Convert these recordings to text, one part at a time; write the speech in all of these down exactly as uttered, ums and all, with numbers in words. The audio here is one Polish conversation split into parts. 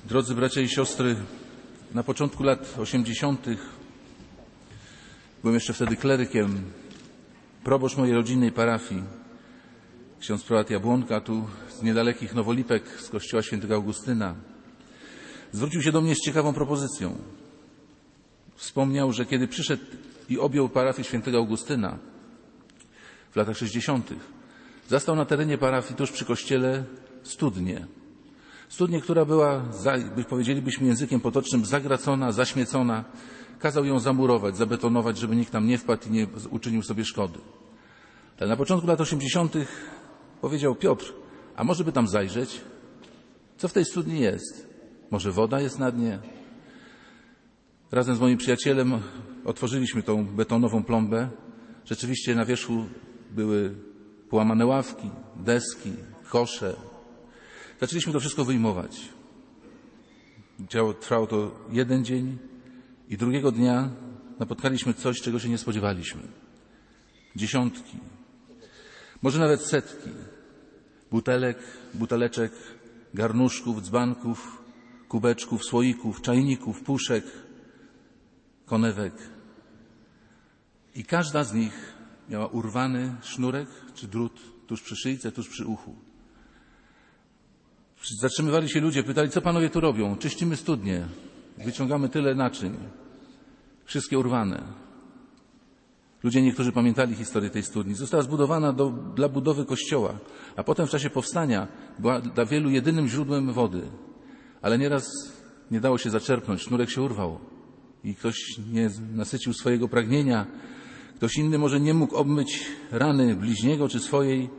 Drodzy bracia i siostry, na początku lat osiemdziesiątych byłem jeszcze wtedy klerykiem. Proboszcz mojej rodzinnej parafii, ksiądz prałat Jabłonka, tu z niedalekich Nowolipek, z kościoła świętego Augustyna, zwrócił się do mnie z ciekawą propozycją. Wspomniał, że kiedy przyszedł i objął parafię świętego Augustyna w latach sześćdziesiątych, zastał na terenie parafii tuż przy kościele studnię. Studnię, która była, powiedzielibyśmy językiem potocznym, zagracona, zaśmiecona. Kazał ją zamurować, zabetonować, żeby nikt tam nie wpadł i nie uczynił sobie szkody. Ale na początku lat osiemdziesiątych powiedział: Piotr, a może by tam zajrzeć? Co w tej studni jest? Może woda jest na dnie? Razem z moim przyjacielem otworzyliśmy tą betonową plombę. Rzeczywiście na wierzchu były połamane ławki, deski, kosze. Zaczęliśmy to wszystko wyjmować. Trwało to jeden dzień i drugiego dnia napotkaliśmy coś, czego się nie spodziewaliśmy. Dziesiątki, może nawet setki butelek, buteleczek, garnuszków, dzbanków, kubeczków, słoików, czajników, puszek, konewek. I każda z nich miała urwany sznurek czy drut tuż przy szyjce, tuż przy uchu. Zatrzymywali się ludzie, pytali: co panowie tu robią? Czyścimy studnię, wyciągamy tyle naczyń, wszystkie urwane. Ludzie niektórzy pamiętali historię tej studni. Została zbudowana do, dla budowy kościoła, a potem w czasie powstania była dla wielu jedynym źródłem wody. Ale nieraz nie dało się zaczerpnąć, sznurek się urwał i ktoś nie nasycił swojego pragnienia, ktoś inny może nie mógł obmyć rany bliźniego czy swojej.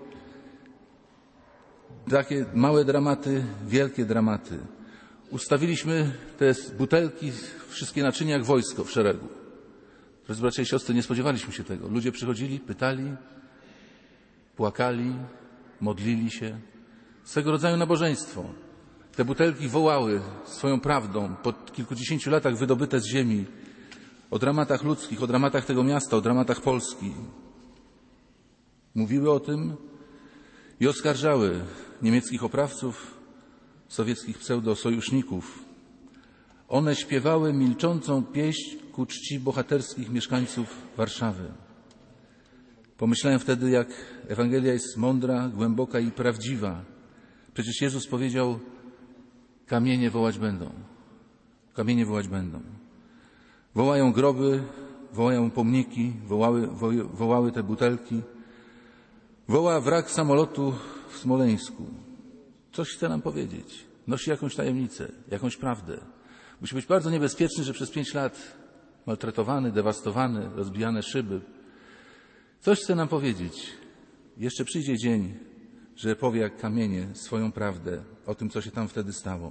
Takie małe dramaty, wielkie dramaty. Ustawiliśmy te butelki, wszystkie naczynia jak wojsko w szeregu. Drodzy bracia i siostry, nie spodziewaliśmy się tego. Ludzie przychodzili, pytali, płakali, modlili się. Swego rodzaju nabożeństwo. Te butelki wołały swoją prawdą po kilkudziesięciu latach wydobyte z ziemi o dramatach ludzkich, o dramatach tego miasta, o dramatach Polski. Mówiły o tym i oskarżały niemieckich oprawców, sowieckich pseudosojuszników. One śpiewały milczącą pieśń ku czci bohaterskich mieszkańców Warszawy. Pomyślałem wtedy, jak Ewangelia jest mądra, głęboka i prawdziwa. Przecież Jezus powiedział: kamienie wołać będą. Kamienie wołać będą. Wołają groby, wołają pomniki, wołały, wo, wołały te butelki. Woła wrak samolotu w Smoleńsku. Coś chce nam powiedzieć. Nosi jakąś tajemnicę, jakąś prawdę. Musi być bardzo niebezpieczny, że przez pięć lat maltretowany, dewastowany, rozbijane szyby. Coś chce nam powiedzieć. Jeszcze przyjdzie dzień, że powie jak kamienie swoją prawdę o tym, co się tam wtedy stało.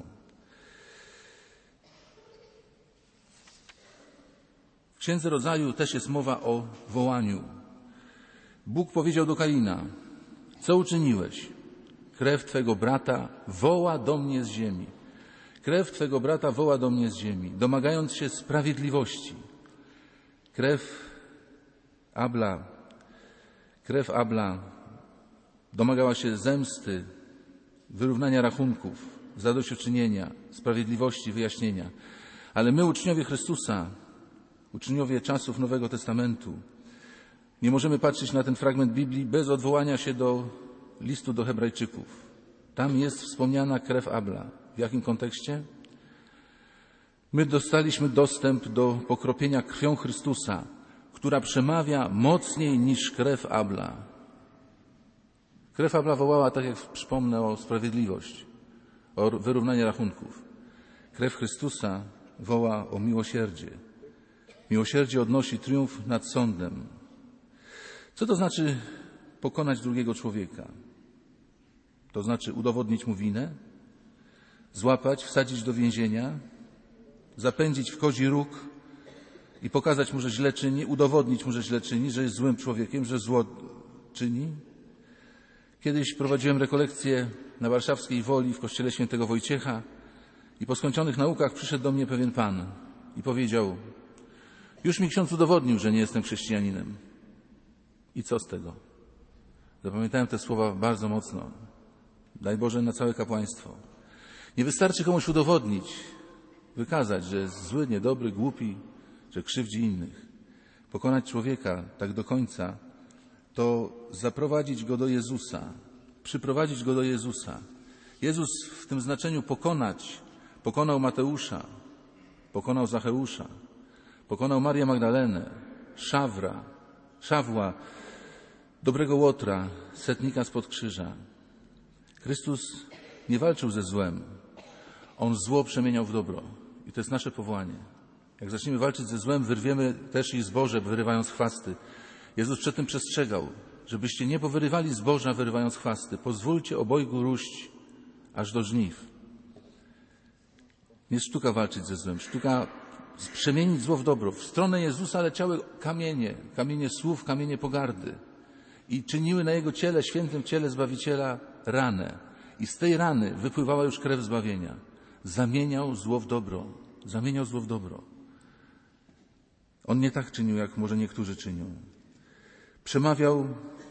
W Księdze Rodzaju też jest mowa o wołaniu. Bóg powiedział do Kaina: co uczyniłeś? Krew twego brata woła do mnie z ziemi. Krew twego brata woła do mnie z ziemi, domagając się sprawiedliwości. Krew Abla, krew Abla domagała się zemsty, wyrównania rachunków, zadośćuczynienia, sprawiedliwości, wyjaśnienia. Ale my, uczniowie Chrystusa, uczniowie czasów Nowego Testamentu, nie możemy patrzeć na ten fragment Biblii bez odwołania się do listu do Hebrajczyków. Tam jest wspomniana krew Abla. W jakim kontekście? My dostaliśmy dostęp do pokropienia krwią Chrystusa, która przemawia mocniej niż krew Abla. Krew Abla wołała, tak jak przypomnę, o sprawiedliwość, o wyrównanie rachunków. Krew Chrystusa woła o miłosierdzie. Miłosierdzie odnosi triumf nad sądem. Co to znaczy pokonać drugiego człowieka? To znaczy udowodnić mu winę, złapać, wsadzić do więzienia, zapędzić w kozi róg i pokazać mu, że źle czyni, udowodnić mu, że źle czyni, że jest złym człowiekiem, że zło czyni. Kiedyś prowadziłem rekolekcję na warszawskiej Woli w kościele świętego Wojciecha i po skończonych naukach przyszedł do mnie pewien pan i powiedział: już mi ksiądz udowodnił, że nie jestem chrześcijaninem. I co z tego? Zapamiętałem te słowa bardzo mocno. Daj Boże na całe kapłaństwo. Nie wystarczy komuś udowodnić, wykazać, że jest zły, niedobry, głupi, że krzywdzi innych. Pokonać człowieka tak do końca, to zaprowadzić go do Jezusa, przyprowadzić go do Jezusa. Jezus w tym znaczeniu pokonać, pokonał Mateusza, pokonał Zacheusza, pokonał Marię Magdalenę, Szawra, Szawła, dobrego Łotra, setnika spod krzyża. Chrystus nie walczył ze złem. On zło przemieniał w dobro. I to jest nasze powołanie. Jak zaczniemy walczyć ze złem, wyrwiemy też i zboże, wyrywając chwasty. Jezus przed tym przestrzegał, żebyście nie powyrywali zboża, wyrywając chwasty. Pozwólcie obojgu róść aż do żniw. Nie sztuka walczyć ze złem. Sztuka przemienić zło w dobro. W stronę Jezusa leciały kamienie, kamienie słów, kamienie pogardy. I czyniły na Jego ciele, świętym ciele Zbawiciela, ranę. I z tej rany wypływała już krew zbawienia. Zamieniał zło w dobro. Zamieniał zło w dobro. On nie tak czynił, jak może niektórzy czynią. Przemawiał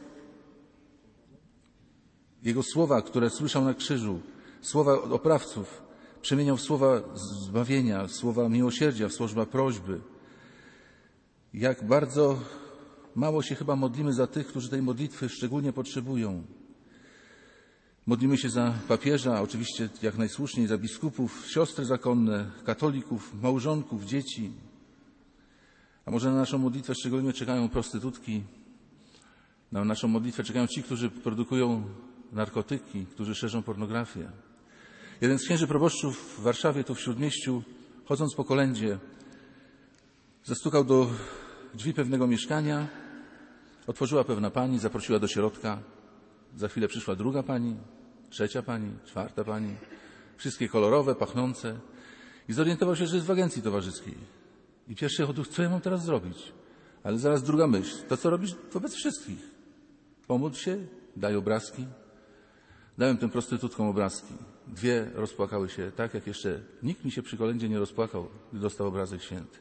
Jego słowa, które słyszał na krzyżu, słowa oprawców, przemieniał w słowa zbawienia, w słowa miłosierdzia, w słowa prośby. Jak bardzo mało się chyba modlimy za tych, którzy tej modlitwy szczególnie potrzebują. Modlimy się za papieża, oczywiście jak najsłuszniej, za biskupów, siostry zakonne, katolików, małżonków, dzieci. A może na naszą modlitwę szczególnie czekają prostytutki, na naszą modlitwę czekają ci, którzy produkują narkotyki, którzy szerzą pornografię. Jeden z księży proboszczów w Warszawie, tu w Śródmieściu, chodząc po kolędzie, zastukał do drzwi pewnego mieszkania, otworzyła pewna pani, zaprosiła do środka. Za chwilę przyszła druga pani, trzecia pani, czwarta pani, wszystkie kolorowe, pachnące i zorientował się, że jest w agencji towarzyskiej. I pierwszy odruch, co ja mam teraz zrobić? Ale zaraz druga myśl, to co robisz wobec wszystkich? Pomódl się, daj obrazki. Dałem tym prostytutkom obrazki. Dwie rozpłakały się tak, jak jeszcze nikt mi się przy kolędzie nie rozpłakał, gdy dostał obrazek święty.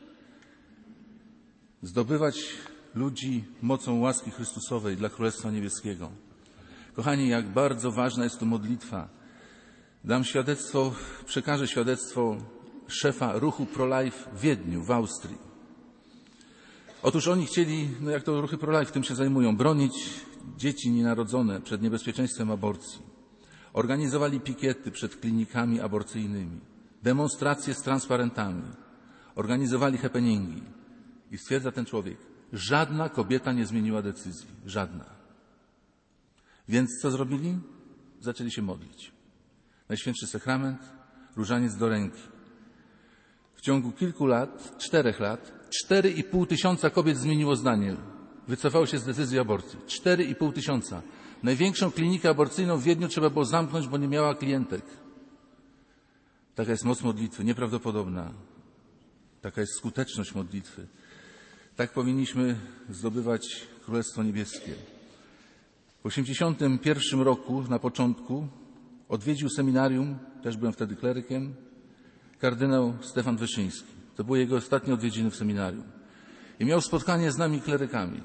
Zdobywać ludzi mocą łaski Chrystusowej dla Królestwa Niebieskiego. Kochani, jak bardzo ważna jest tu modlitwa. Dam świadectwo, przekażę świadectwo szefa ruchu Pro-Life w Wiedniu, w Austrii. Otóż oni chcieli, no jak to ruchy Pro-Life tym się zajmują, bronić dzieci nienarodzone przed niebezpieczeństwem aborcji. Organizowali pikiety przed klinikami aborcyjnymi, demonstracje z transparentami, organizowali happeningi. I stwierdza ten człowiek, żadna kobieta nie zmieniła decyzji. Żadna. Więc co zrobili? Zaczęli się modlić. Najświętszy sakrament, różaniec do ręki. W ciągu kilku lat, czterech lat, cztery i pół tysiąca kobiet zmieniło zdanie. Wycofało się z decyzji aborcji. Cztery i pół tysiąca. Największą klinikę aborcyjną w Wiedniu trzeba było zamknąć, bo nie miała klientek. Taka jest moc modlitwy, nieprawdopodobna. Taka jest skuteczność modlitwy. Tak powinniśmy zdobywać Królestwo Niebieskie. W osiemdziesiątym pierwszym roku, na początku, odwiedził seminarium, też byłem wtedy klerykiem, kardynał Stefan Wyszyński. To były jego ostatnie odwiedziny w seminarium. I miał spotkanie z nami klerykami.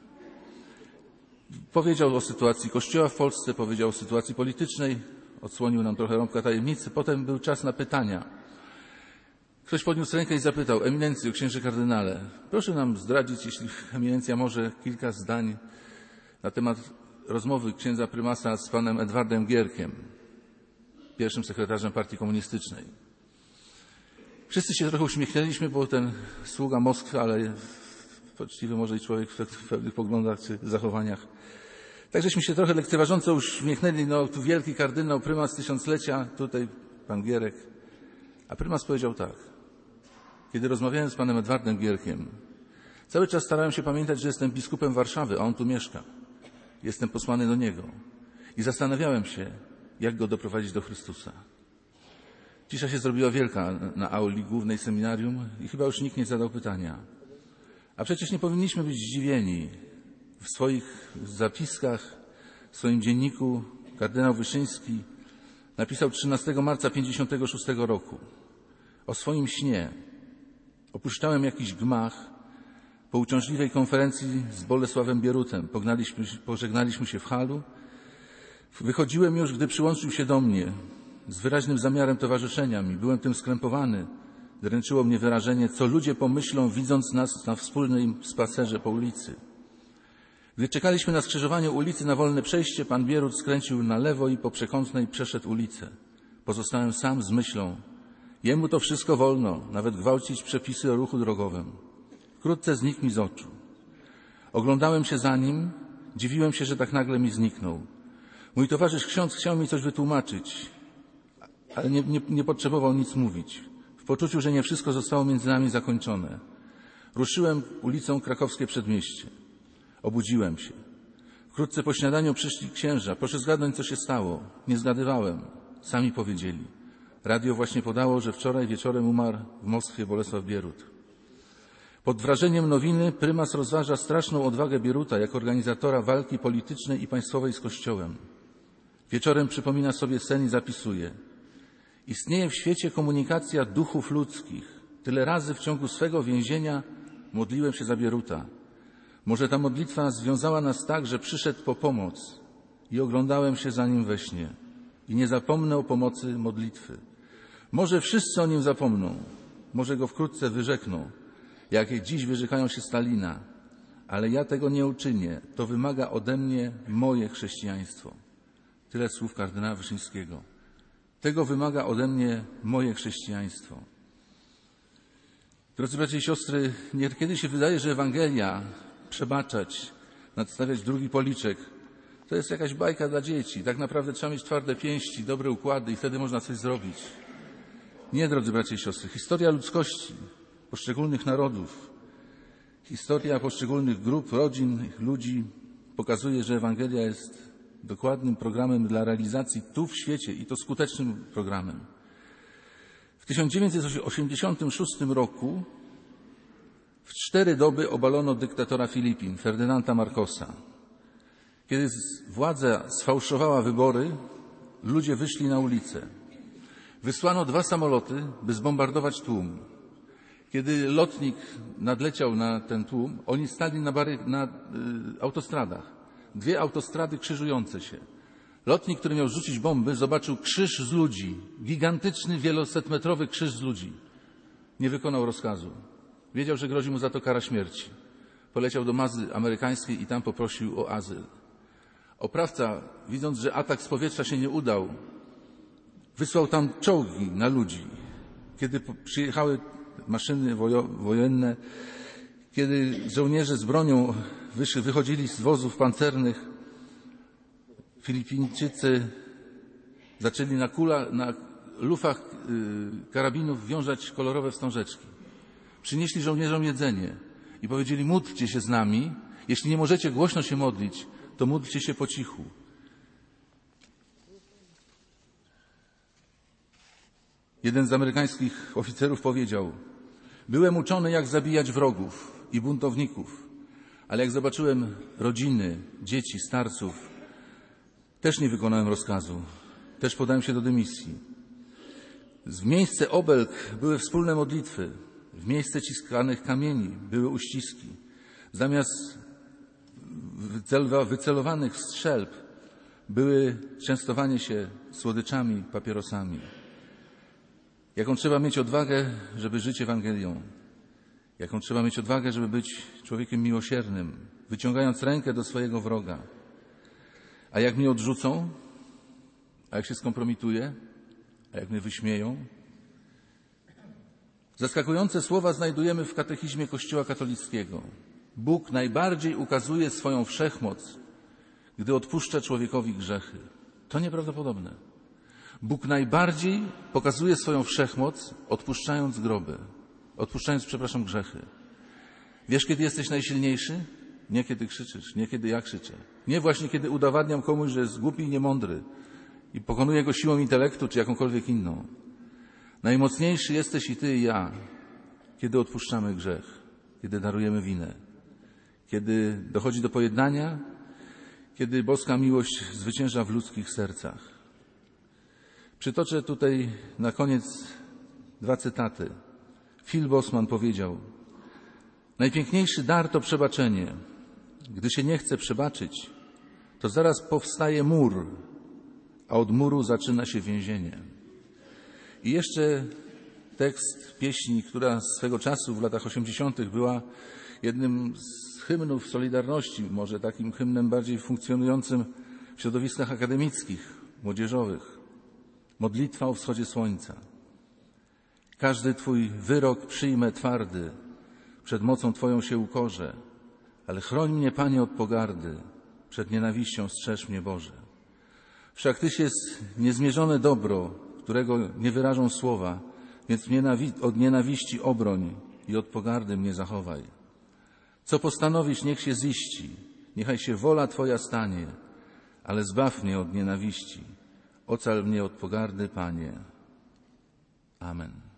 Powiedział o sytuacji Kościoła w Polsce, powiedział o sytuacji politycznej, odsłonił nam trochę rąbka tajemnicy. Potem był czas na pytania. Ktoś podniósł rękę i zapytał, eminencjo, księże kardynale, proszę nam zdradzić, jeśli eminencja może, kilka zdań na temat rozmowy księdza prymasa z panem Edwardem Gierkiem, pierwszym sekretarzem partii komunistycznej. Wszyscy się trochę uśmiechnęliśmy, bo ten sługa Moskwy, ale poczciwy może i człowiek w pewnych poglądach czy zachowaniach. Tak żeśmy się trochę lekceważąco uśmiechnęli, no tu wielki kardynał, prymas tysiąclecia, tutaj pan Gierek. A prymas powiedział tak, kiedy rozmawiałem z panem Edwardem Gierkiem, cały czas starałem się pamiętać, że jestem biskupem Warszawy, a on tu mieszka. Jestem posłany do niego. I zastanawiałem się, jak go doprowadzić do Chrystusa. Cisza się zrobiła wielka na auli głównej seminarium i chyba już nikt nie zadał pytania. A przecież nie powinniśmy być zdziwieni. W swoich zapiskach, w swoim dzienniku kardynał Wyszyński napisał trzynastego marca pięćdziesiątego szóstego roku o swoim śnie. Opuszczałem jakiś gmach po uciążliwej konferencji z Bolesławem Bierutem. Pognaliśmy, pożegnaliśmy się w halu. Wychodziłem już, gdy przyłączył się do mnie z wyraźnym zamiarem towarzyszenia mi. Byłem tym skrępowany. Dręczyło mnie wyrażenie, co ludzie pomyślą, widząc nas na wspólnym spacerze po ulicy. Gdy czekaliśmy na skrzyżowaniu ulicy na wolne przejście, pan Bierut skręcił na lewo i po przekątnej przeszedł ulicę. Pozostałem sam z myślą. Jemu to wszystko wolno, nawet gwałcić przepisy o ruchu drogowym. Wkrótce znikł mi z oczu. Oglądałem się za nim, dziwiłem się, że tak nagle mi zniknął. Mój towarzysz ksiądz chciał mi coś wytłumaczyć, ale nie, nie, nie potrzebował nic mówić. W poczuciu, że nie wszystko zostało między nami zakończone. Ruszyłem ulicą Krakowskie Przedmieście. Obudziłem się. Wkrótce po śniadaniu przyszli księża. Proszę zgadnąć, co się stało. Nie zgadywałem. Sami powiedzieli. Radio właśnie podało, że wczoraj wieczorem umarł w Moskwie Bolesław Bierut. Pod wrażeniem nowiny prymas rozważa straszną odwagę Bieruta jako organizatora walki politycznej i państwowej z Kościołem. Wieczorem przypomina sobie sen i zapisuje. Istnieje w świecie komunikacja duchów ludzkich. Tyle razy w ciągu swego więzienia modliłem się za Bieruta. Może ta modlitwa związała nas tak, że przyszedł po pomoc i oglądałem się za nim we śnie. I nie zapomnę o pomocy modlitwy. Może wszyscy o nim zapomną. Może go wkrótce wyrzekną, jak dziś wyrzekają się Stalina. Ale ja tego nie uczynię. To wymaga ode mnie moje chrześcijaństwo. Tyle słów kardynała Wyszyńskiego. Tego wymaga ode mnie moje chrześcijaństwo. Drodzy bracia i siostry, niekiedy się wydaje, że Ewangelia, przebaczać, nadstawiać drugi policzek, to jest jakaś bajka dla dzieci. Tak naprawdę trzeba mieć twarde pięści, dobre układy i wtedy można coś zrobić. Nie, drodzy bracia i siostry. Historia ludzkości, poszczególnych narodów, historia poszczególnych grup, rodzin, ludzi pokazuje, że Ewangelia jest dokładnym programem dla realizacji tu w świecie i to skutecznym programem. W tysiąc dziewięćset osiemdziesiątym szóstym roku w cztery doby obalono dyktatora Filipin, Ferdynanda Marcosa. Kiedy władza sfałszowała wybory, ludzie wyszli na ulicę. Wysłano dwa samoloty, by zbombardować tłum. Kiedy lotnik nadleciał na ten tłum, oni stali na, bary, na y, autostradach. Dwie autostrady krzyżujące się. Lotnik, który miał rzucić bomby, zobaczył krzyż z ludzi. Gigantyczny, wielosetmetrowy krzyż z ludzi. Nie wykonał rozkazu. Wiedział, że grozi mu za to kara śmierci. Poleciał do bazy amerykańskiej i tam poprosił o azyl. Oprawca, widząc, że atak z powietrza się nie udał, wysłał tam czołgi na ludzi. Kiedy przyjechały maszyny wojenne, kiedy żołnierze z bronią wyszli, wychodzili z wozów pancernych, Filipińczycy zaczęli na, kula, na lufach y, karabinów wiązać kolorowe wstążeczki. Przynieśli żołnierzom jedzenie i powiedzieli: módlcie się z nami. Jeśli nie możecie głośno się modlić, to módlcie się po cichu. Jeden z amerykańskich oficerów powiedział: byłem uczony, jak zabijać wrogów i buntowników, ale jak zobaczyłem rodziny, dzieci, starców, też nie wykonałem rozkazu. Też podałem się do dymisji. W miejsce obelg były wspólne modlitwy. W miejsce ciskanych kamieni były uściski. Zamiast wycelowanych strzelb były częstowanie się słodyczami, papierosami. Jaką trzeba mieć odwagę, żeby żyć Ewangelią. Jaką trzeba mieć odwagę, żeby być człowiekiem miłosiernym, wyciągając rękę do swojego wroga. A jak mnie odrzucą, a jak się skompromituję, a jak mnie wyśmieją? Zaskakujące słowa znajdujemy w katechizmie Kościoła katolickiego. Bóg najbardziej ukazuje swoją wszechmoc, gdy odpuszcza człowiekowi grzechy. To nieprawdopodobne. Bóg najbardziej pokazuje swoją wszechmoc, odpuszczając groby, odpuszczając, przepraszam, grzechy. Wiesz, kiedy jesteś najsilniejszy? Nie kiedy krzyczysz, nie kiedy ja krzyczę. Nie właśnie kiedy udowadniam komuś, że jest głupi i niemądry i pokonuję go siłą intelektu czy jakąkolwiek inną. Najmocniejszy jesteś i ty i ja, kiedy odpuszczamy grzech, kiedy darujemy winę, kiedy dochodzi do pojednania, kiedy boska miłość zwycięża w ludzkich sercach. Przytoczę tutaj na koniec dwa cytaty. Phil Bosman powiedział: najpiękniejszy dar to przebaczenie. Gdy się nie chce przebaczyć, to zaraz powstaje mur, a od muru zaczyna się więzienie. I jeszcze tekst pieśni, która swego czasu w latach osiemdziesiątych była jednym z hymnów Solidarności, może takim hymnem bardziej funkcjonującym w środowiskach akademickich, młodzieżowych. Modlitwa o wschodzie słońca. Każdy Twój wyrok przyjmę twardy, przed mocą Twoją się ukorzę, ale chroń mnie, Panie, od pogardy, przed nienawiścią strzeż mnie, Boże. Wszak Tyś jest niezmierzone dobro, którego nie wyrażą słowa, więc mnie od nienawiści obroń i od pogardy mnie zachowaj. Co postanowisz, niech się ziści, niechaj się wola Twoja stanie, ale zbaw mnie od nienawiści, ocal mnie od pogardy, Panie. Amen.